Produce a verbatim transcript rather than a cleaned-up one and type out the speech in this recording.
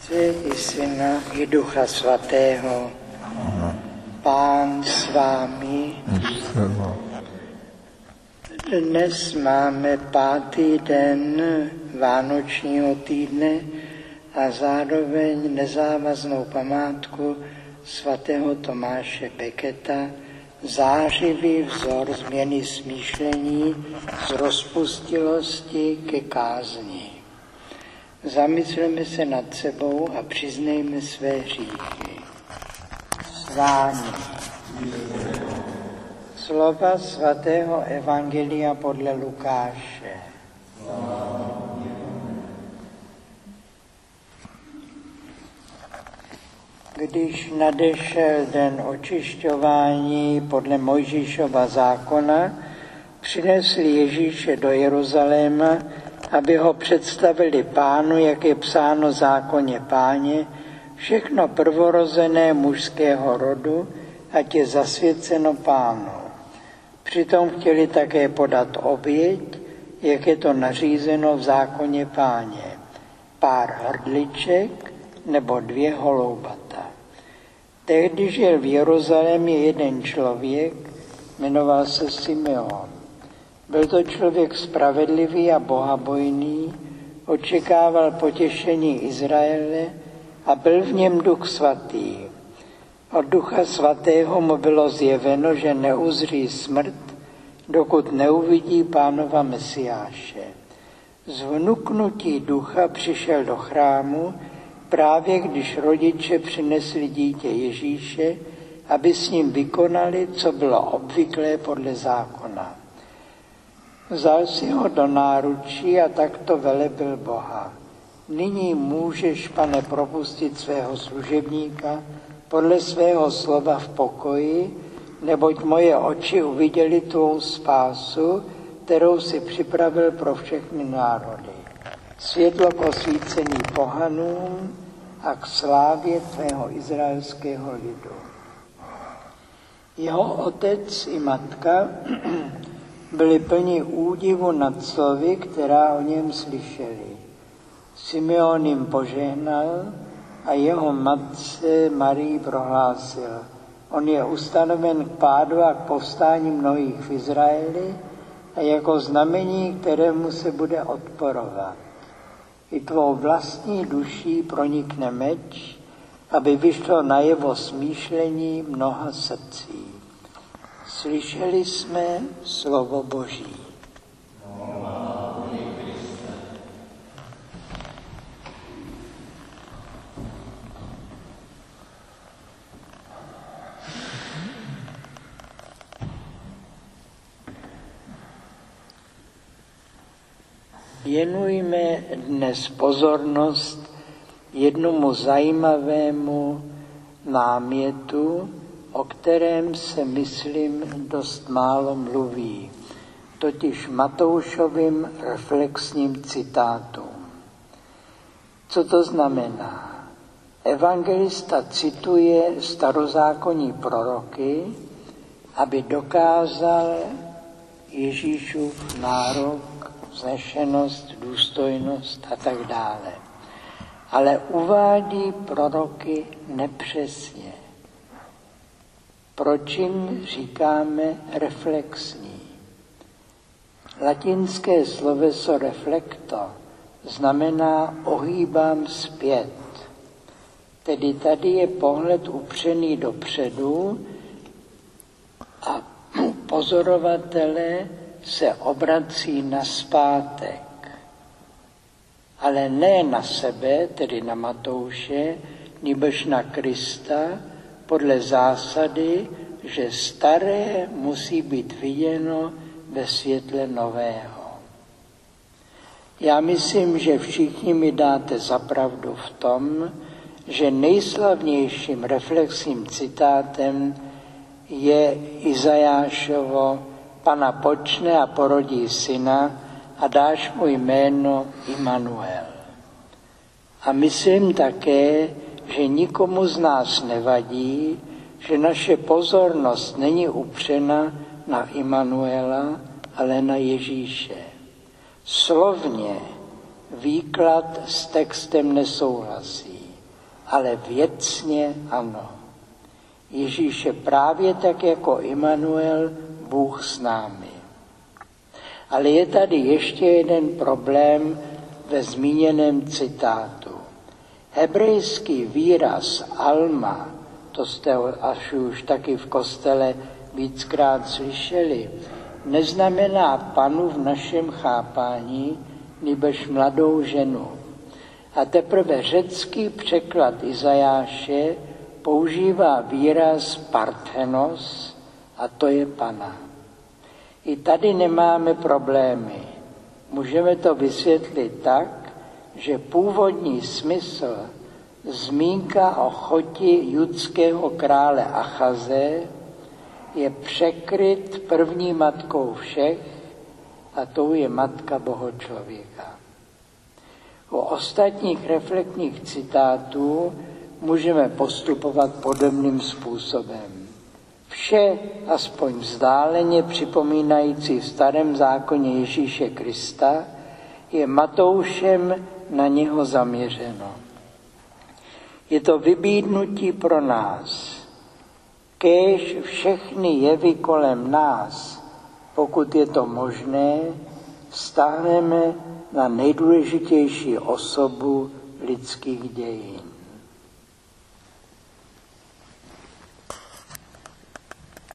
Otce i Syna i Ducha Svatého. Pán s vámi. Dnes máme pátý den Vánočního týdne a zároveň nezávaznou památku svatého Tomáše Becketa, zářivý vzor změny smýšlení z rozpustilosti ke kázni. Zamysleme se nad sebou a přiznejme své hříchy. Svání. Slova svatého Evangelia podle Lukáše. Když nadešel den očišťování podle Mojžíšova zákona, přinesli Ježíše do Jeruzaléma, aby ho představili Pánu, jak je psáno v zákoně Páně, všechno prvorozené mužského rodu, ať je zasvěceno Pánu. Přitom chtěli také podat oběť, jak je to nařízeno v zákoně Páně. Pár hrdliček nebo dvě holoubata. Tehdy žil v Jeruzalémě jeden člověk, jmenoval se Simeon. Byl to člověk spravedlivý a bohabojný, očekával potěšení Izraele a byl v něm Duch svatý. Od Ducha svatého mu bylo zjeveno, že neuzří smrt, dokud neuvidí Pánova Mesiáše. Z vnuknutí ducha přišel do chrámu, právě když rodiče přinesli dítě Ježíše, aby s ním vykonali, co bylo obvyklé podle zákona. Vzal si ho do náručí a takto velebil Boha. Nyní můžeš, Pane, propustit svého služebníka podle svého slova v pokoji, neboť moje oči uviděly tvou spásu, kterou si připravil pro všechny národy. Světlo k osvícení pohanům a k slávě tvého izraelského lidu. Jeho otec i matka byli plní údivu nad slovy, která o něm slyšeli. Simeon jim požehnal a jeho matce Marii prohlásil: on je ustanoven k pádu a k povstání mnohých v Izraeli a jako znamení, kterému se bude odporovat. I tvou vlastní duší pronikne meč, aby vyšlo najevo smýšlení mnoha srdcí. Slyšeli jsme slovo Boží. Věnujme dnes pozornost jednomu zajímavému námětu, o kterém se, myslím, dost málo mluví, totiž Matoušovým reflexním citátům. Co to znamená? Evangelista cituje starozákonní proroky, aby dokázal Ježíšův nárok, vznešenost, důstojnost a tak dále. Ale uvádí proroky nepřesně. Proč jim říkáme reflexní? Latinské sloveso reflecto znamená ohýbám zpět. Tedy tady je pohled upřený dopředu a pozorovatele se obrací nazpátek. Ale ne na sebe, tedy na Matouše, nýbrž na Krista, podle zásady, že staré musí být viděno ve světle nového. Já myslím, že všichni mi dáte za pravdu v tom, že nejslavnějším reflexním citátem je Izajášovo: Pana počne a porodí syna a dáš mu jméno Immanuel. A myslím také, že nikomu z nás nevadí, že naše pozornost není upřena na Immanuela, ale na Ježíše. Slovně výklad s textem nesouhlasí. ale věcně ano. Ježíš je právě tak jako Immanuel, Bůh s námi. Ale je tady ještě jeden problém ve zmíněném citátu. Hebrejský výraz alma, to jste až už taky v kostele víckrát slyšeli, neznamená panu v našem chápání, nýbrž mladou ženu. A teprve řecký překlad Izajáše používá výraz parthenos a to je pana. I tady nemáme problémy. Můžeme to vysvětlit tak, že původní smysl, zmínka o choti judského krále Achaze, je překryt první matkou všech a tou je matka bohočlověka. U ostatních reflektních citátů můžeme postupovat podobným způsobem. Vše, aspoň vzdáleně připomínající v Starém zákoně Ježíše Krista, je Matoušem na něho zaměřeno. Je to vybídnutí pro nás. Kéž všechny jevy kolem nás, pokud je to možné, vztáhneme na nejdůležitější osobu lidských dějin.